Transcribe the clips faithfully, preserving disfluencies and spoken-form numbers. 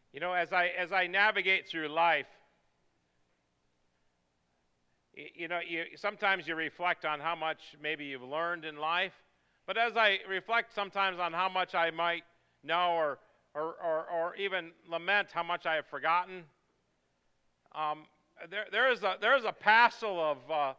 You know, as I as I navigate through life, you, you know, you, sometimes you reflect on how much maybe you've learned in life, but as I reflect sometimes on how much I might know, or or or, or even lament how much I have forgotten, um, there there is a there is a passel of uh,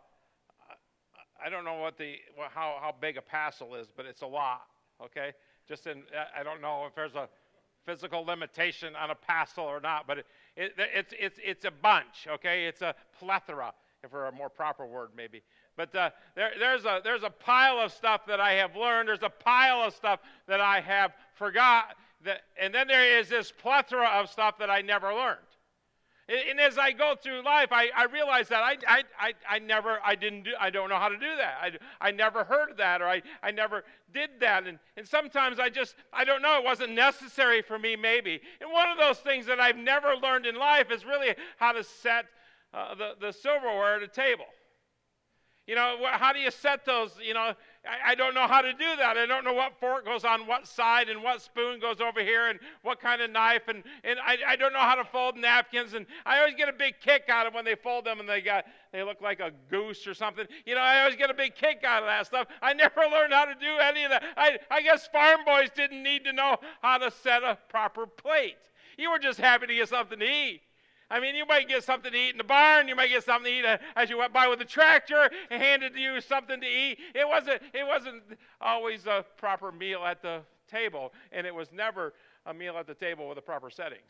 I don't know what the how how big a passel is, but it's a lot. Okay, just in I don't know if there's a physical limitation on a passel or not, but it, it, it's it's it's a bunch. Okay, it's a plethora, if for a more proper word maybe. But uh, there, there's a there's a pile of stuff that I have learned. There's a pile of stuff that I have forgot. That, and then there is this plethora of stuff that I never learned. And as I go through life, I, I realize that I, I, I, I never, I didn't do, I don't know how to do that. I, I never heard that, or I, I never did that. And, and sometimes I just, I don't know, it wasn't necessary for me maybe. And one of those things that I've never learned in life is really how to set uh, the, the silverware at a table. You know, how do you set those? You know, I, I don't know how to do that. I don't know what fork goes on what side and what spoon goes over here and what kind of knife. And, and I, I don't know how to fold napkins. And I always get a big kick out of when they fold them and they got they look like a goose or something. You know, I always get a big kick out of that stuff. I never learned how to do any of that. I, I guess farm boys didn't need to know how to set a proper plate. You were just happy to get something to eat. I mean, you might get something to eat in the barn. You might get something to eat as you went by with the tractor and handed you something to eat. It wasn't, it wasn't always a proper meal at the table, and it was never a meal at the table with the proper settings.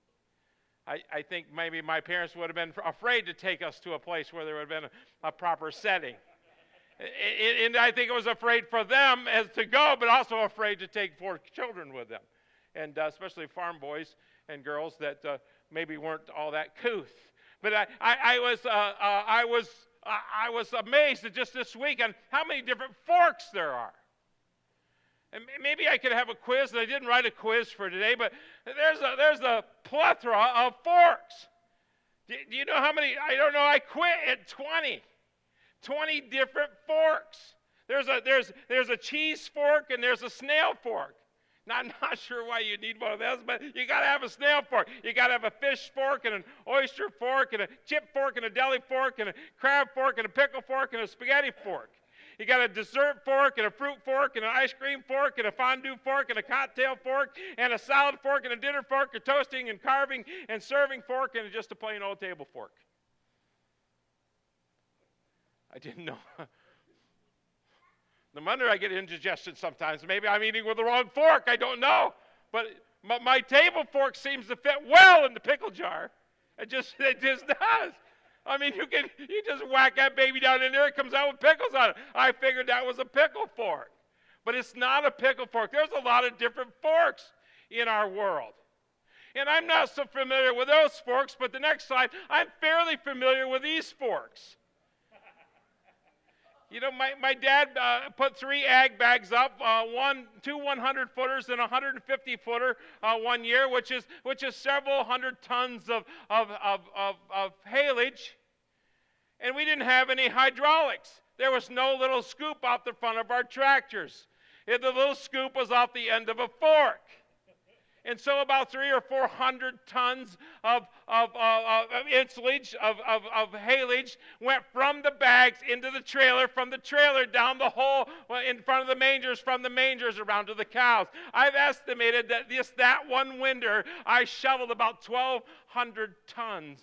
I, I think maybe my parents would have been afraid to take us to a place where there would have been a, a proper setting. And, and I think it was afraid for them as to go, but also afraid to take four children with them, and uh, especially farm boys and girls that uh, maybe weren't all that couth. But I, I, I was, uh, uh, I was, uh, I was amazed at just this week on how many different forks there are. And maybe I could have a quiz, and I didn't write a quiz for today, but there's a, there's a plethora of forks. Do, do you know how many? I don't know. I quit at twenty. twenty different forks. There's a, there's, there's a cheese fork, and there's a snail fork. Now, I'm not sure why you need one of those, but you got to have a snail fork. You got to have a fish fork and an oyster fork and a chip fork and a deli fork and a crab fork and a pickle fork and a spaghetti fork. You got a dessert fork and a fruit fork and an ice cream fork and a fondue fork and a cocktail fork and a salad fork and a dinner fork, a toasting and carving and serving fork, and just a plain old table fork. I didn't know. No wonder I get indigestion sometimes. Maybe I'm eating with the wrong fork. I don't know. But my, my table fork seems to fit well in the pickle jar. It just, it just does. I mean, you can you just whack that baby down in there, it comes out with pickles on it. I figured that was a pickle fork. But it's not a pickle fork. There's a lot of different forks in our world. And I'm not so familiar with those forks, but the next slide, I'm fairly familiar with these forks. You know, my, my dad uh, put three ag bags up, uh, one, two hundred footers and a one hundred fifty footer uh, one year, which is which is several hundred tons of, of, of, of, of haylage. And we didn't have any hydraulics. There was no little scoop out the front of our tractors. And the little scoop was off the end of a fork. And so about three or four hundred tons of, of, uh, of insulage, of, of, of haylage, went from the bags into the trailer, from the trailer down the hole in front of the mangers, from the mangers around to the cows. I've estimated that just that one winter, I shoveled about twelve hundred tons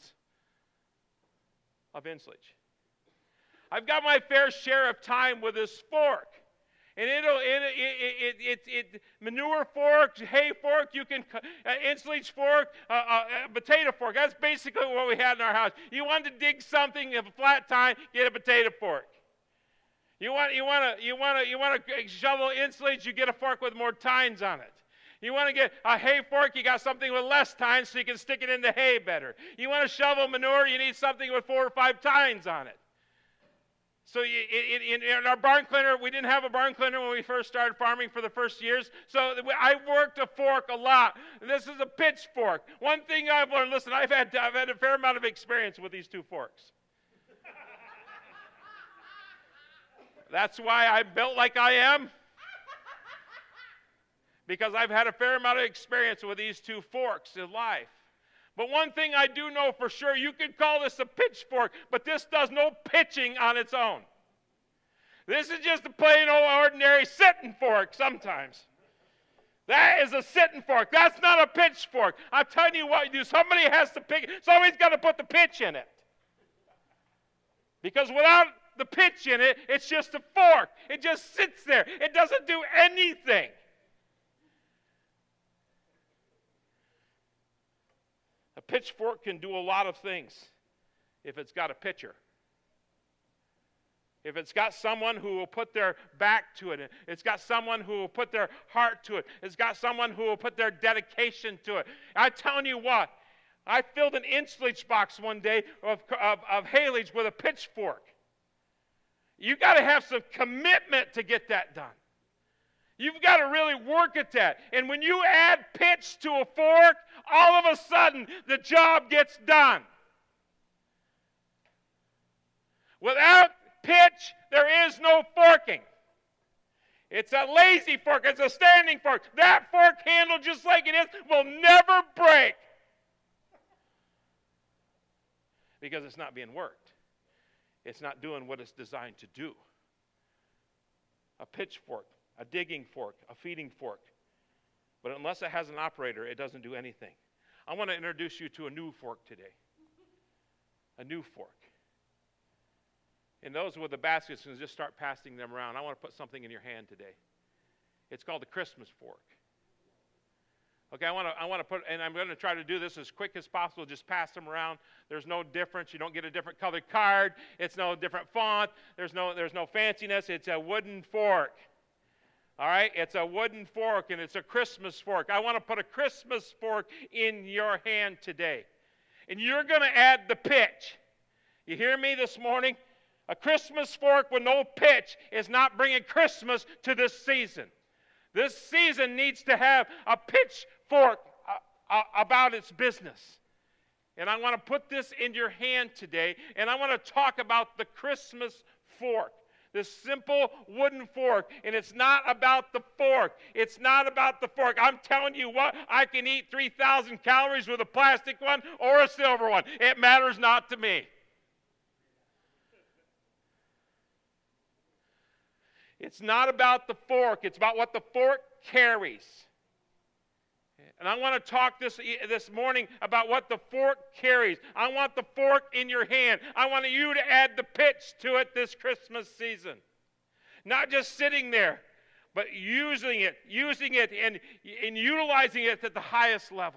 of insulage. I've got my fair share of time with this fork. And it'll, it, it, it, it, it, manure fork, hay fork, you can, uh, insulage fork, uh, uh, uh, potato fork. That's basically what we had in our house. You wanted to dig something, you have a flat tine, get a potato fork. You want, you want to, you want to, you want to shovel insulage, you get a fork with more tines on it. You want to get a hay fork, you got something with less tines so you can stick it in the hay better. You want to shovel manure, you need something with four or five tines on it. So in our barn cleaner, we didn't have a barn cleaner when we first started farming for the first years. So I worked a fork a lot. This is a pitchfork. One thing I've learned, listen, I've had, I've had a fair amount of experience with these two forks. That's why I'm built like I am. because I've had a fair amount of experience with these two forks in life. But one thing I do know for sure, you can call this a pitchfork, but this does no pitching on its own. This is just a plain old ordinary sitting fork sometimes. That is a sitting fork. That's not a pitchfork. I'm telling you what, somebody has to pick, somebody's got to put the pitch in it. Because without the pitch in it, it's just a fork. It just sits there. It doesn't do anything. A pitchfork can do a lot of things if it's got a pitcher. If it's got someone who will put their back to it, it's got someone who will put their heart to it, it's got someone who will put their dedication to it. I'm telling you what, I filled an inch leach box one day of, of, of hay leach with a pitchfork. You've got to have some commitment to get that done. You've got to really work at that. And when you add pitch to a fork, all of a sudden the job gets done. Without pitch, there is no forking. It's a lazy fork. It's a standing fork. That fork handle, just like it is, will never break. Because it's not being worked. It's not doing what it's designed to do. A pitchfork, a digging fork, a feeding fork. But unless it has an operator, it doesn't do anything. I want to introduce you to a new fork today. A new fork. And those with the baskets can just start passing them around. I want to put something in your hand today. It's called the Christmas fork. Okay, I want to I want to put, and I'm going to try to do this as quick as possible. Just pass them around. There's no difference. You don't get a different colored card. It's no different font. There's no there's no fanciness. It's a wooden fork. All right, it's a wooden fork, and it's a Christmas fork. I want to put a Christmas fork in your hand today, and you're going to add the pitch. You hear me this morning? A Christmas fork with no pitch is not bringing Christmas to this season. This season needs to have a pitchfork uh, uh, about its business. And I want to put this in your hand today, and I want to talk about the Christmas fork. This simple wooden fork, and it's not about the fork. It's not about the fork. I'm telling you what, I can eat three thousand calories with a plastic one or a silver one. It matters not to me. It's not about the fork. It's about what the fork carries. And I want to talk this, this morning about what the fork carries. I want the fork in your hand. I want you to add the pitch to it this Christmas season. Not just sitting there, but using it, using it and, and utilizing it at the highest level.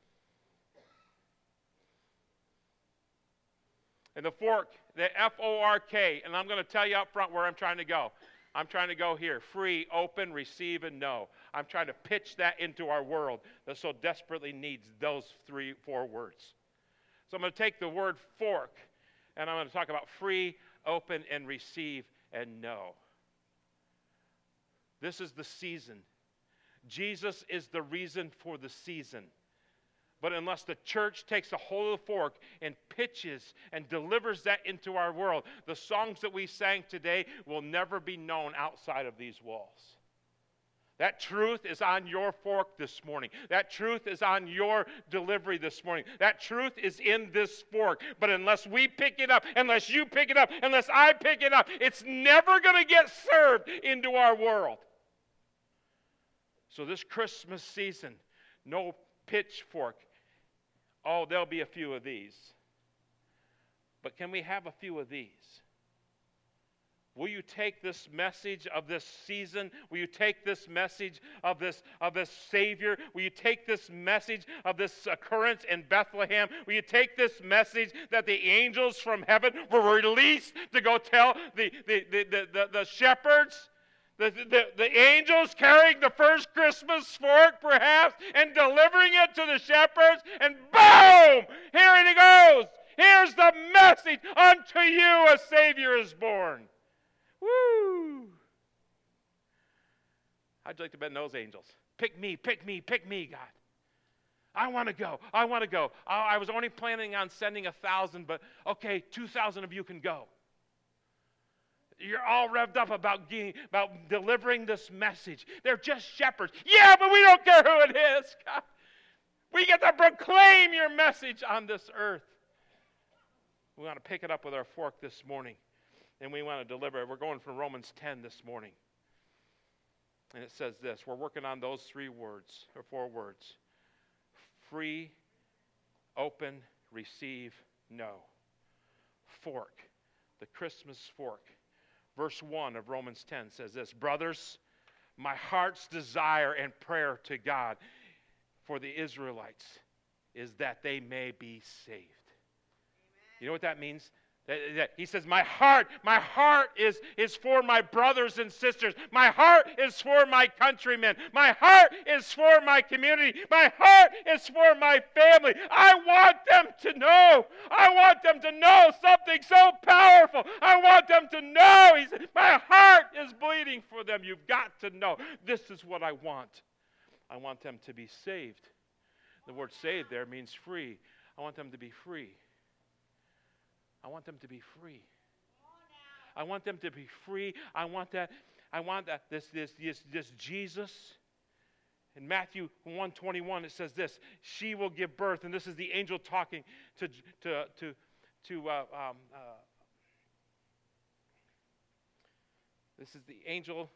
And the fork, the F O R K, and I'm going to tell you up front where I'm trying to go. I'm trying to go here. Free, open, receive, and know. I'm trying to pitch that into our world that so desperately needs those three, four words. So I'm going to take the word fork, and I'm going to talk about free, open, and receive, and know. This is the season. Jesus is the reason for the season. But unless the church takes a hold of the fork and pitches and delivers that into our world, the songs that we sang today will never be known outside of these walls. That truth is on your fork this morning. That truth is on your delivery this morning. That truth is in this fork. But unless we pick it up, unless you pick it up, unless I pick it up, it's never going to get served into our world. So this Christmas season, no pitchfork. Oh, there'll be a few of these. But can we have a few of these? Will you take this message of this season? Will you take this message of this, of this Savior? Will you take this message of this occurrence in Bethlehem? Will you take this message that the angels from heaven were released to go tell the, the, the, the, the, the shepherds? The, the, the angels carrying the first Christmas fork, perhaps, and delivering it to the shepherds, and boom! Here it goes! Here's the message. Unto you a Savior is born. Woo! How'd you like to bet those angels? Pick me, pick me, pick me, God. I want to go. I want to go. I, I was only planning on sending a thousand, but okay, two thousand of you can go. You're all revved up about, getting, about delivering this message. They're just shepherds. Yeah, but we don't care who it is. God. We get to proclaim your message on this earth. We want to pick it up with our fork this morning, and we want to deliver it. We're going from Romans ten this morning. And it says this. We're working on those three words, or four words. Free, open, receive, know. Fork, the Christmas fork. Verse one of Romans ten says this, brothers, my heart's desire and prayer to God for the Israelites is that they may be saved. Amen. You know what that means? That, that he says, my heart, my heart is, is for my brothers and sisters. My heart is for my countrymen. My heart is for my community. My heart is for my family. I want them to know. I want them to know something so powerful. I want them to know. He said, my heart is bleeding for them. You've got to know. This is what I want. I want them to be saved. The word saved there means free. I want them to be free. I want them to be free. I want them to be free. I want that. I want that. This, this, this, this Jesus. In Matthew one twenty-one, it says this: "She will give birth," and this is the angel talking to to to to. Uh, um, uh, this is the angel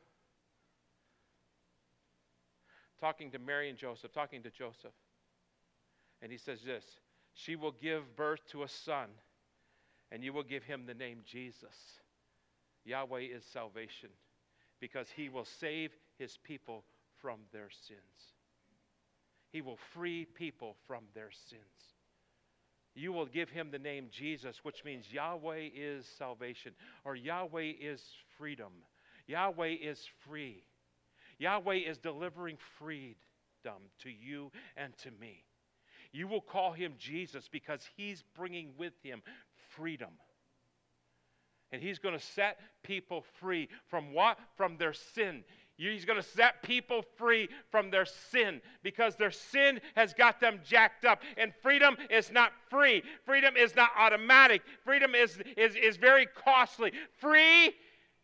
talking to Mary and Joseph, talking to Joseph, and he says this: "She will give birth to a son. And you will give him the name Jesus." Yahweh is salvation, because he will save his people from their sins. He will free people from their sins. You will give him the name Jesus, which means Yahweh is salvation, or Yahweh is freedom. Yahweh is free. Yahweh is delivering freedom to you and to me. You will call him Jesus because he's bringing with him freedom. And he's going to set people free from what? From their sin. He's going to set people free from their sin, because their sin has got them jacked up. And freedom is not free. Freedom is not automatic. Freedom is, is, is very costly. Free,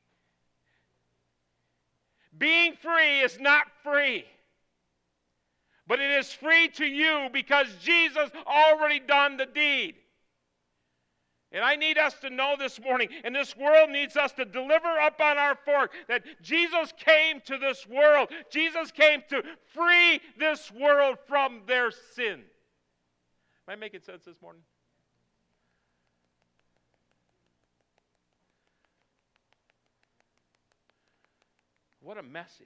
being free is not free. But it is free to you because Jesus already done the deed. And I need us to know this morning, and this world needs us to deliver up on our fork, that Jesus came to this world. Jesus came to free this world from their sin. Am I making sense this morning? What a message.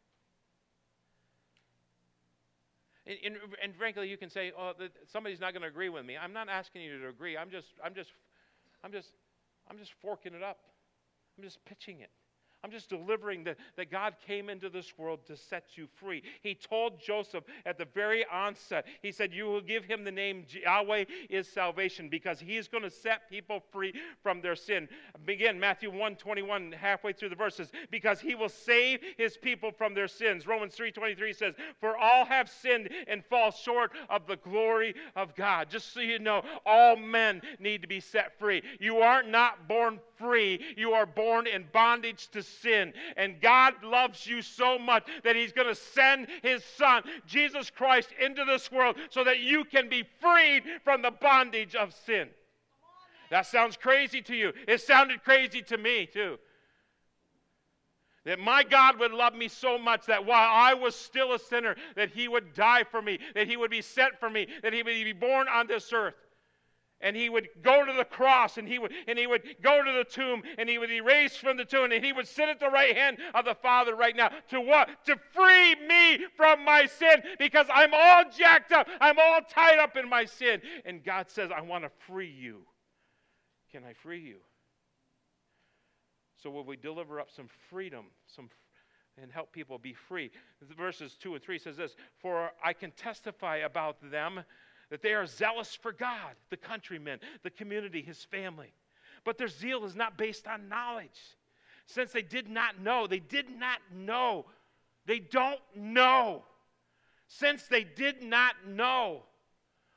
And, and, and frankly, you can say, "Oh, that somebody's not going to agree with me." I'm not asking you to agree. I'm just, I'm just, I'm just, I'm just forking it up. I'm just pitching it. I'm just delivering that, that God came into this world to set you free. He told Joseph at the very onset, he said, you will give him the name Yahweh is salvation, because he is going to set people free from their sin. Begin Matthew one twenty-one, halfway through the verses, because he will save his people from their sins. Romans three twenty-three says, for all have sinned and fall short of the glory of God. Just so you know, all men need to be set free. You are not born free. You are born in bondage to sin. And God loves you so much that he's going to send his son, Jesus Christ, into this world so that you can be freed from the bondage of sin. That sounds crazy to you. It sounded crazy to me too. That my God would love me so much that while I was still a sinner, that he would die for me, that he would be sent for me, that he would be born on this earth. And he would go to the cross, and he would and he would go to the tomb, and he would be raised from the tomb, and he would sit at the right hand of the Father right now. To what? To free me from my sin, because I'm all jacked up. I'm all tied up in my sin. And God says, I want to free you. Can I free you? So will we deliver up some freedom, some and help people be free? Verses two and three says this, for I can testify about them that they are zealous for God, the countrymen, the community, his family. But their zeal is not based on knowledge. Since they did not know, they did not know. They don't know. Since they did not know.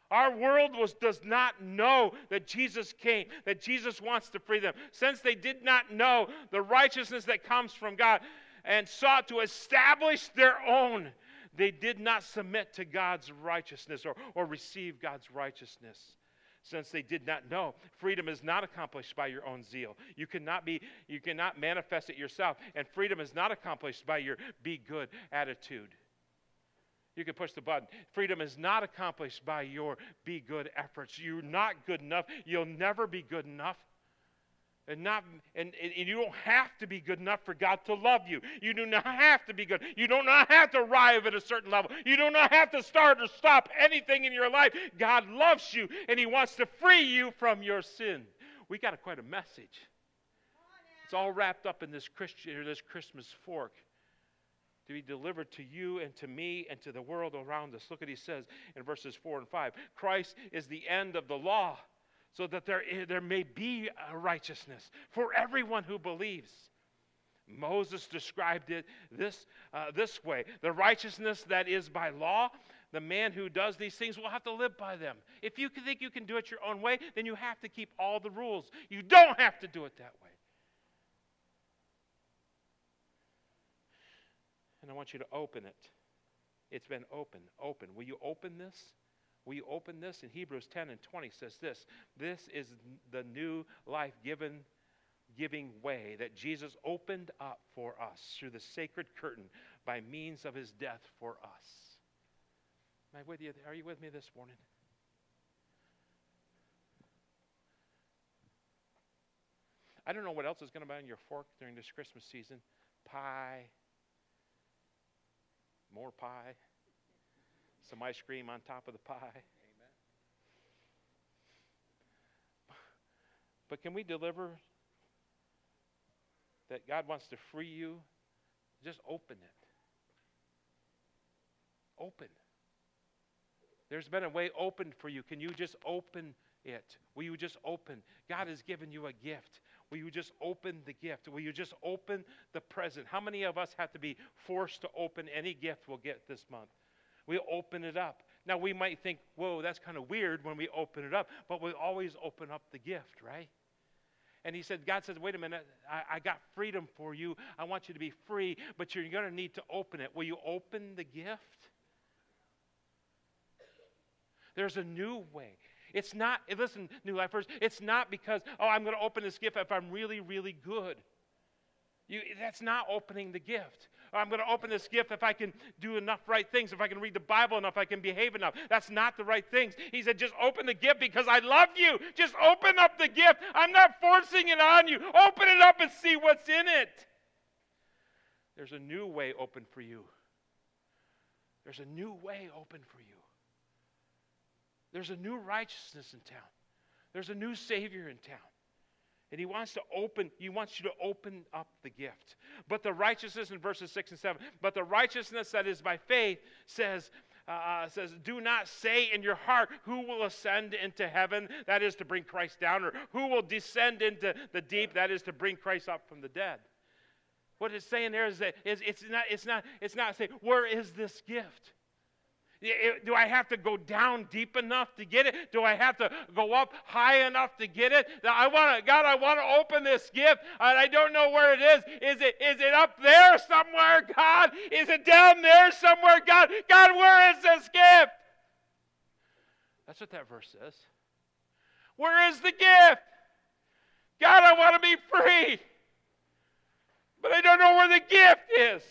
Our world was, does not know that Jesus came, that Jesus wants to free them. Since they did not know the righteousness that comes from God and sought to establish their own, they did not submit to God's righteousness or, or receive God's righteousness. Since they did not know, freedom is not accomplished by your own zeal. You cannot be, you cannot manifest it yourself. And freedom is not accomplished by your be good attitude. You can push the button. Freedom is not accomplished by your be good efforts. You're not good enough. You'll never be good enough. And, not, and, and you don't have to be good enough for God to love you. You do not have to be good. You do not have to arrive at a certain level. You do not have to start or stop anything in your life. God loves you, and He wants to free you from your sin. We got a, quite a message. It's all wrapped up in this Christian or this Christmas fork to be delivered to you and to me and to the world around us. Look what he says in verses four and five. Christ is the end of the law, so that there, there may be a righteousness for everyone who believes. Moses described it this, uh, this way. The righteousness that is by law, the man who does these things will have to live by them. If you think you can do it your own way, then you have to keep all the rules. You don't have to do it that way. And I want you to open it. It's been open, open. Will you open this? Will you open this? In Hebrews ten and twenty says this. This is the new life given, giving way that Jesus opened up for us through the sacred curtain by means of His death for us. Am I with you? Are you with me this morning? I don't know what else is going to be on your fork during this Christmas season. Pie. More pie. Some ice cream on top of the pie. Amen. But can we deliver that God wants to free you? Just open it. Open. There's been a way opened for you. Can you just open it? Will you just open? God has given you a gift. Will you just open the gift? Will you just open the present? How many of us have to be forced to open any gift we'll get this month? We'll open it up. Now, we might think, whoa, that's kind of weird when we open it up, but we always open up the gift, right? And he said, God says, wait a minute, I, I got freedom for you. I want you to be free, but you're going to need to open it. Will you open the gift? There's a new way. It's not, listen, New Lifers, it's not because, oh, I'm going to open this gift if I'm really, really good. You, that's not opening the gift. Or I'm going to open this gift if I can do enough right things, if I can read the Bible enough, if I can behave enough. That's not the right things. He said, just open the gift because I love you. Just open up the gift. I'm not forcing it on you. Open it up and see what's in it. There's a new way open for you. There's a new way open for you. There's a new righteousness in town. There's a new Savior in town. And he wants to open, he wants you to open up the gift. But the righteousness in verses six and seven, but the righteousness that is by faith says, uh, says, do not say in your heart, who will ascend into heaven? That is to bring Christ down. Or who will descend into the deep? That is to bring Christ up from the dead. What it's saying there is that is, it's not, it's not, it's not saying, where is this gift? Do I have to go down deep enough to get it? Do I have to go up high enough to get it? I want to, God, I want to open this gift, and I don't know where it is. Is it, is it up there somewhere, God? Is it down there somewhere, God? God, where is this gift? That's what that verse says. Where is the gift? God, I want to be free, but I don't know where the gift is.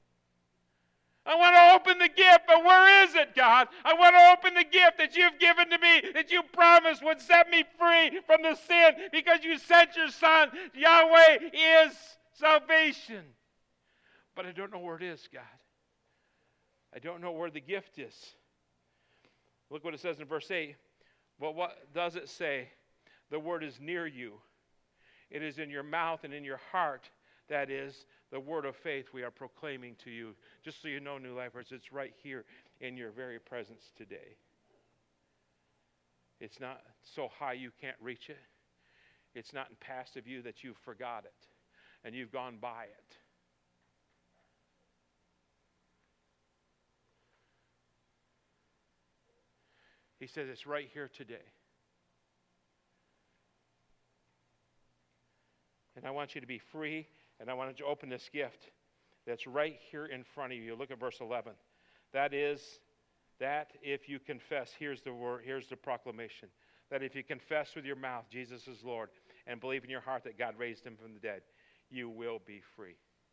I want to open the gift, but where is it, God? I want to open the gift that you've given to me, that you promised would set me free from the sin because you sent your Son. Yahweh is salvation. But I don't know where it is, God. I don't know where the gift is. Look what it says in verse eight. Well, what does it say? The word is near you. It is in your mouth and in your heart. That is the word of faith we are proclaiming to you. Just so you know, New Lifers, it's right here in your very presence today. It's not so high you can't reach it. It's not in past of you that you've forgot it and you've gone by it. He says it's right here today. And I want you to be free, and I want you to open this gift that's right here in front of you. Look at verse eleven. That is, that if you confess, here's the word, here's the proclamation, that if you confess with your mouth Jesus is Lord and believe in your heart that God raised him from the dead, you will be free.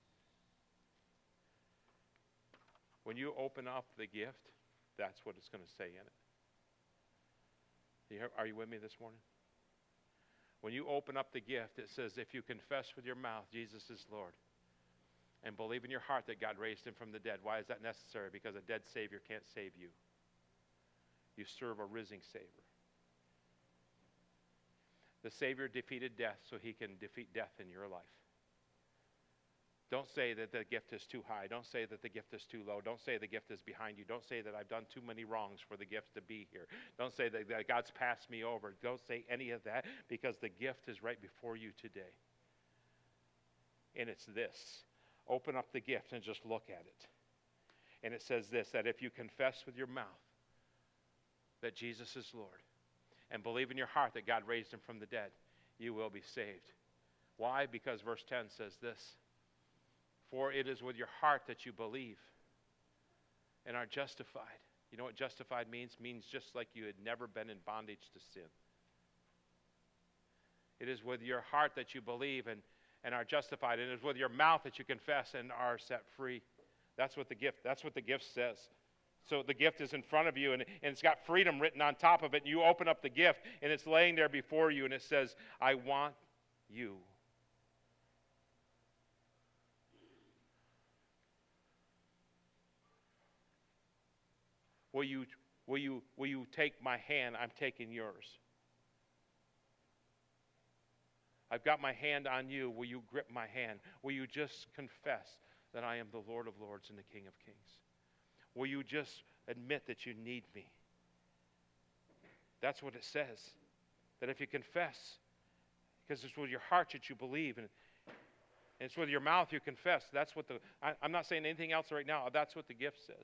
When you open up the gift, that's what it's going to say in it. You hear, are you with me this morning? When you open up the gift, it says, if you confess with your mouth Jesus is Lord and believe in your heart that God raised him from the dead. Why is that necessary? Because a dead Savior can't save you. You serve a risen Savior. The Savior defeated death so he can defeat death in your life. Don't say that the gift is too high. Don't say that the gift is too low. Don't say the gift is behind you. Don't say that I've done too many wrongs for the gift to be here. Don't say that, that God's passed me over. Don't say any of that, because the gift is right before you today. And it's this. Open up the gift and just look at it. And it says this, that if you confess with your mouth that Jesus is Lord and believe in your heart that God raised him from the dead, you will be saved. Why? Because verse ten says this. For it is with your heart that you believe and are justified. You know what justified means? It means just like you had never been in bondage to sin. It is with your heart that you believe and, and are justified. And it is with your mouth that you confess and are set free. That's what the gift, that's what the gift says. So the gift is in front of you, and, and it's got freedom written on top of it. And you open up the gift, and it's laying there before you, and it says, I want you. Will you, will you, will you take my hand? I'm taking yours. I've got my hand on you. Will you grip my hand? Will you just confess that I am the Lord of Lords and the King of Kings? Will you just admit that you need me? That's what it says. That if you confess, because it's with your heart that you believe, and it's with your mouth you confess. That's what the, I, I'm not saying anything else right now. That's what the gift says.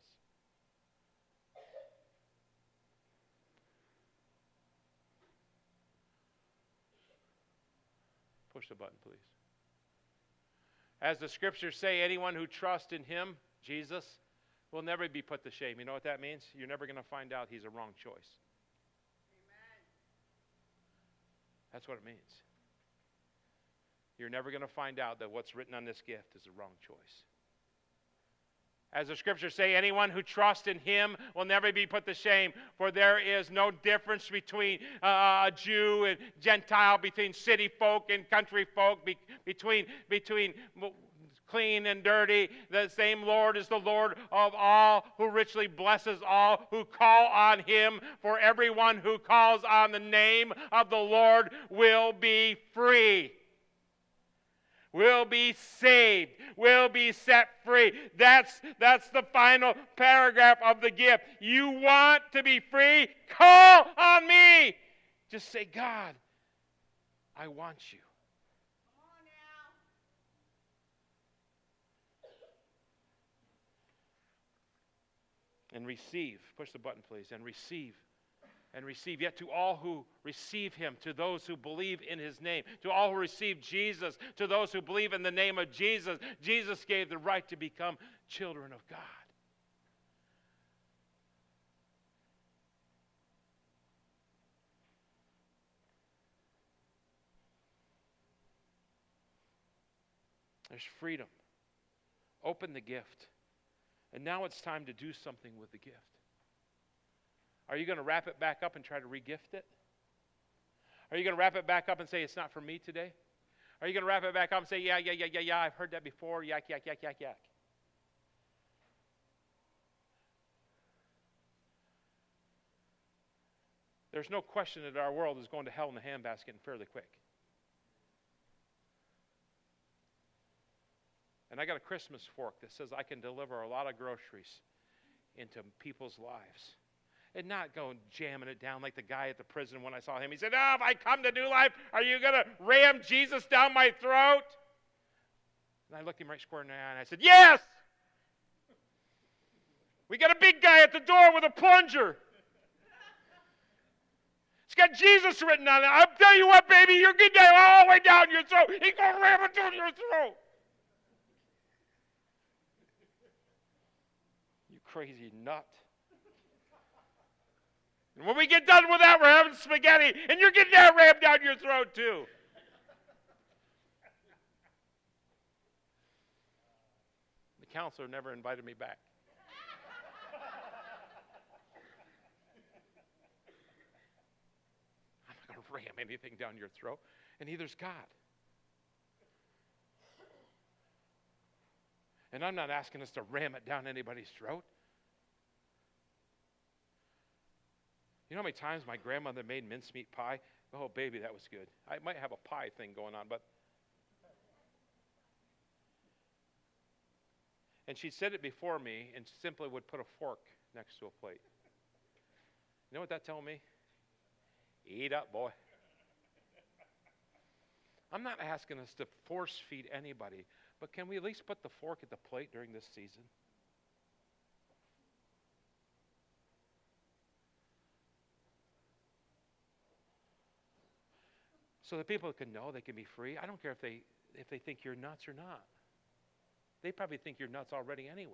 Push the button, please. As the scriptures say, anyone who trusts in him, Jesus, will never be put to shame. You know what that means? You're never going to find out he's a wrong choice. Amen. That's what it means. You're never going to find out that what's written on this gift is a wrong choice. As the scriptures say, anyone who trusts in him will never be put to shame, for there is no difference between uh, a Jew and Gentile, between city folk and country folk, be, between, between clean and dirty. The same Lord is the Lord of all, who richly blesses all who call on him. For everyone who calls on the name of the Lord will be free. Will be saved, will be set free. That's, that's the final paragraph of the gift. You want to be free? Call on me. Just say, God, I want you. Come on now. And receive. Push the button, please. And receive. And receive. Yet to all who receive him, to those who believe in his name, to all who receive Jesus, to those who believe in the name of Jesus, Jesus gave the right to become children of God. There's freedom. Open the gift. And now it's time to do something with the gift. Are you going to wrap it back up and try to regift it? Are you going to wrap it back up and say, it's not for me today? Are you going to wrap it back up and say, yeah, yeah, yeah, yeah, yeah, I've heard that before, yak, yak, yak, yak, yak? There's no question that our world is going to hell in a handbasket fairly quick. And I got a Christmas fork that says I can deliver a lot of groceries into people's lives. And not going jamming it down like the guy at the prison when I saw him. He said, oh, if I come to new life, are you going to ram Jesus down my throat? And I looked him right square in the eye and I said, yes! We got a big guy at the door with a plunger. got Jesus written on it. I'll tell you what, baby, you're getting that all the way down your throat. He's going to ram it down your throat. You crazy nut. And when we get done with that, we're having spaghetti, and you're getting that rammed down your throat too. The counselor never invited me back. I'm not going to ram anything down your throat, and neither's God. And I'm not asking us to ram it down anybody's throat. You know how many times my grandmother made mincemeat pie? Oh, baby, that was good. I might have a pie thing going on, but... And she'd set it before me and simply would put a fork next to a plate. You know what that told me? Eat up, boy. I'm not asking us to force feed anybody, but can we at least put the fork at the plate during this season? So that people can know they can be free. I don't care if they if they think you're nuts or not. They probably think you're nuts already anyway.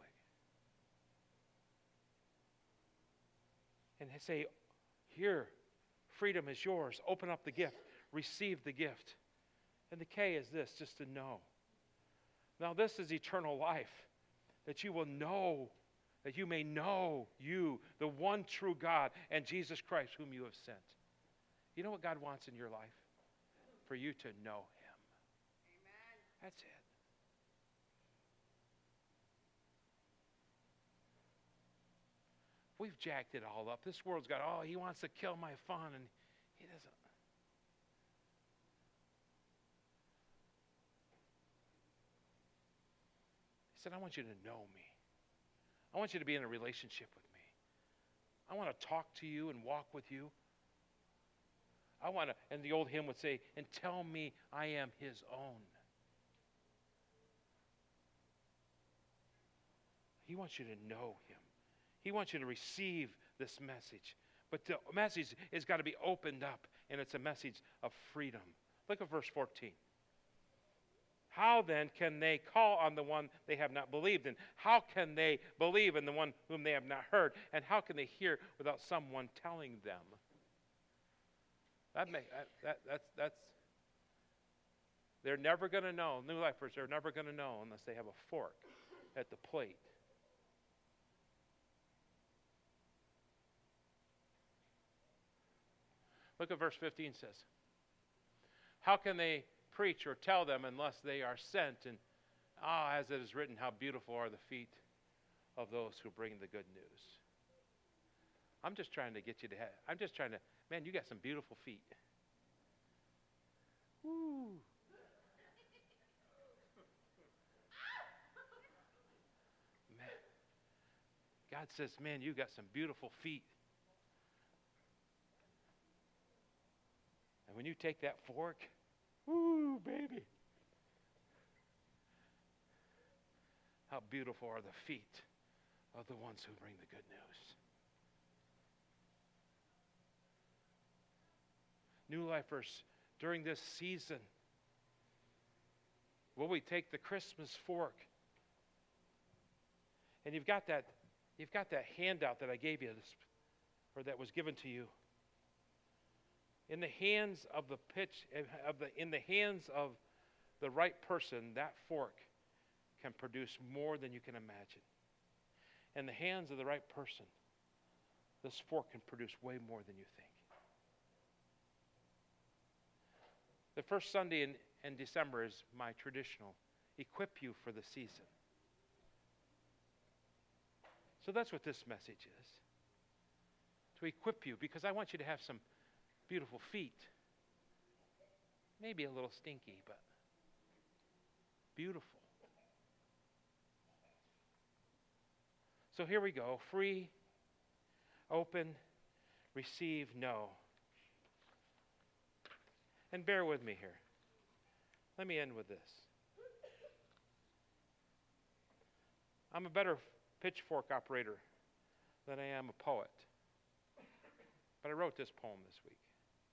And they say, here, freedom is yours. Open up the gift. Receive the gift. And the K is this, just to know. Now this is eternal life, that you will know, that you may know you, the one true God, and Jesus Christ, whom you have sent. You know what God wants in your life? For you to know him. Amen. That's it. We've jacked it all up. This world's got, oh, he wants to kill my fun, and he doesn't. He said, I want you to know me. I want you to be in a relationship with me. I want to talk to you and walk with you. I want to, and the old hymn would say, and tell me I am his own. He wants you to know him. He wants you to receive this message. But the message has got to be opened up, and it's a message of freedom. Look at verse fourteen. How then can they call on the one they have not believed in? How can they believe in the one whom they have not heard? And how can they hear without someone telling them? That, may, that, that that's that's they're never going to know. New lifers, they're never going to know unless they have a fork at the plate. Look at verse fifteen says. How can they preach or tell them unless they are sent? And ah, as it is written, how beautiful are the feet of those who bring the good news. I'm just trying to get you to have, I'm just trying to, man, you got some beautiful feet. Woo. Man. God says, man, you got some beautiful feet. And when you take that fork, woo, baby. How beautiful are the feet of the ones who bring the good news. New lifers, during this season, will we take the Christmas fork? And you've got that, you've got that handout that I gave you, this, or that was given to you. In the hands of the pitch, of the, in the hands of the right person, that fork can produce more than you can imagine. In the hands of the right person, this fork can produce way more than you think. The first Sunday in, in December is my traditional equip you for the season. So that's what this message is. To equip you, because I want you to have some beautiful feet. Maybe a little stinky, but beautiful. So here we go. Free, open, receive, know. And bear with me here. Let me end with this. I'm a better pitchfork operator than I am a poet. But I wrote this poem this week.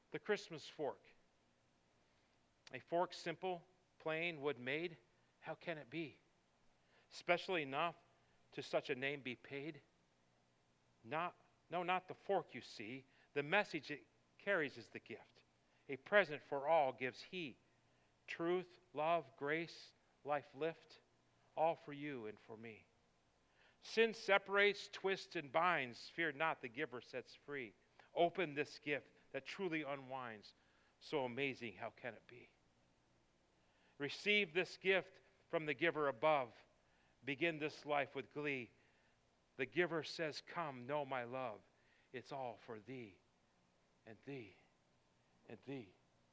The Christmas fork. A fork simple, plain, wood made. How can it be? Special enough to such a name be paid? Not, no, not the fork you see. The message it carries is the gift. A present for all gives he. Truth, love, grace, life lift, all for you and for me. Sin separates, twists, and binds. Fear not, the giver sets free. Open this gift that truly unwinds. So amazing, how can it be? Receive this gift from the giver above. Begin this life with glee. The giver says, come, know my love. It's all for thee and thee and thee.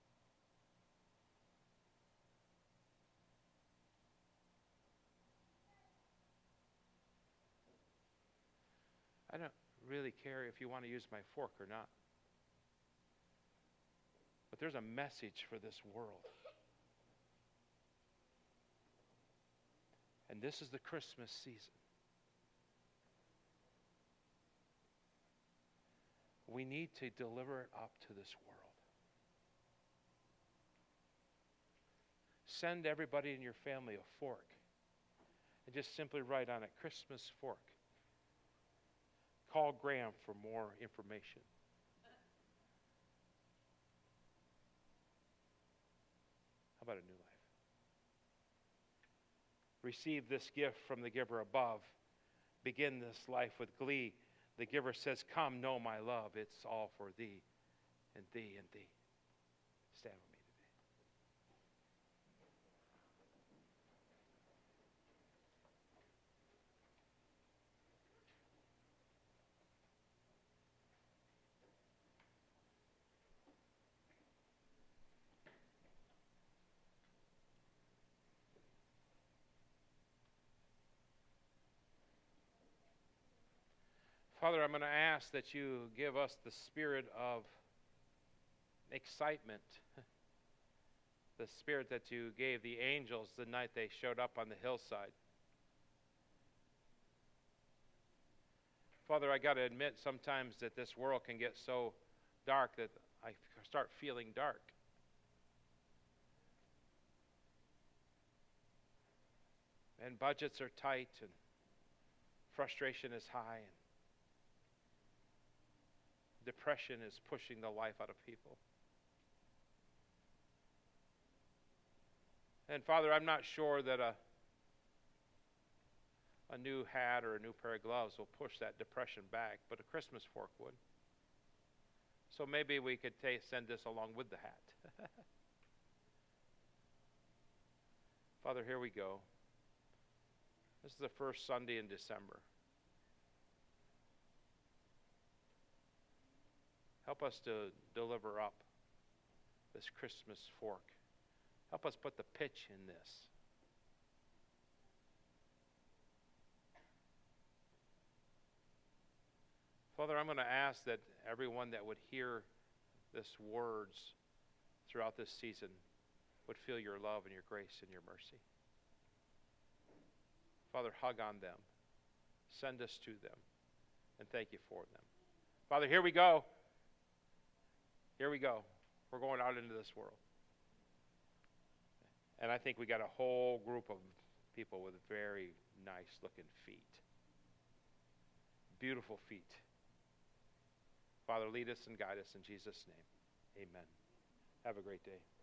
I don't really care if you want to use my fork or not. But there's a message for this world. And this is the Christmas season. We need to deliver it up to this world. Send everybody in your family a fork. And just simply write on it, Christmas fork. Call Graham for more information. How about a new life? Receive this gift from the giver above. Begin this life with glee. The giver says, come, know my love. It's all for thee and thee and thee. Stand with me today. Father, I'm going to ask that you give us the spirit of excitement, the spirit that you gave the angels the night they showed up on the hillside. Father, I got to admit sometimes that this world can get so dark that I start feeling dark. And budgets are tight and frustration is high and depression is pushing the life out of people. And Father, I'm not sure that a, a new hat or a new pair of gloves will push that depression back, but a Christmas fork would. So maybe we could ta- send this along with the hat. Father, here we go. This is the first Sunday in December. Help us to deliver up this Christmas fork. Help us put the pitch in this. Father, I'm going to ask that everyone that would hear this words throughout this season would feel your love and your grace and your mercy. Father, hug on them. Send us to them. And thank you for them. Father, here we go. Here we go. We're going out into this world. And I think we got a whole group of people with very nice looking feet. Beautiful feet. Father, lead us and guide us in Jesus' name. Amen. Have a great day.